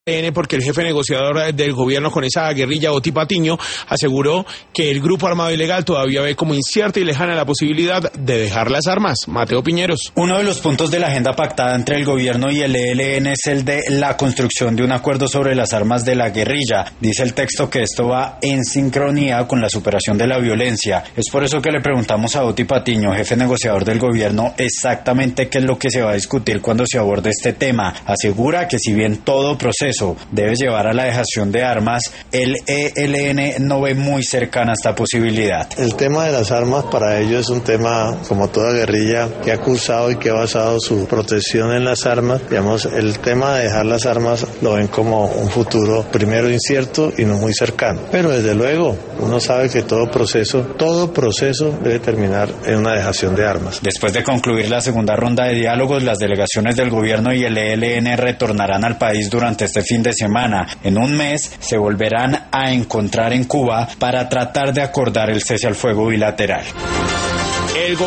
Porque el jefe negociador del gobierno con esa guerrilla, Oti Patiño, aseguró que el grupo armado ilegal todavía ve como incierta y lejana la posibilidad de dejar las armas. Mateo Piñeros. Uno de los puntos de la agenda pactada entre el gobierno y el ELN es el de la construcción de un acuerdo sobre las armas de la guerrilla. Dice el texto que esto va en sincronía con la superación de la violencia. Es por eso que le preguntamos a Oti Patiño, jefe negociador del gobierno, exactamente qué es lo que se va a discutir cuando se aborde este tema. Asegura que si bien todo proceso debe llevar a la dejación de armas, el ELN no ve muy cercana esta posibilidad. El tema de las armas para ellos es un tema, como toda guerrilla, que ha cursado y que ha basado su protección en las armas. Digamos, el tema de dejar las armas lo ven como un futuro primero incierto y no muy cercano. Pero desde luego, uno sabe que todo proceso debe terminar en una dejación de armas. Después de concluir la segunda ronda de diálogos, las delegaciones del gobierno y el ELN retornarán al país durante este fin de semana. En un mes se volverán a encontrar en Cuba para tratar de acordar el cese al fuego bilateral.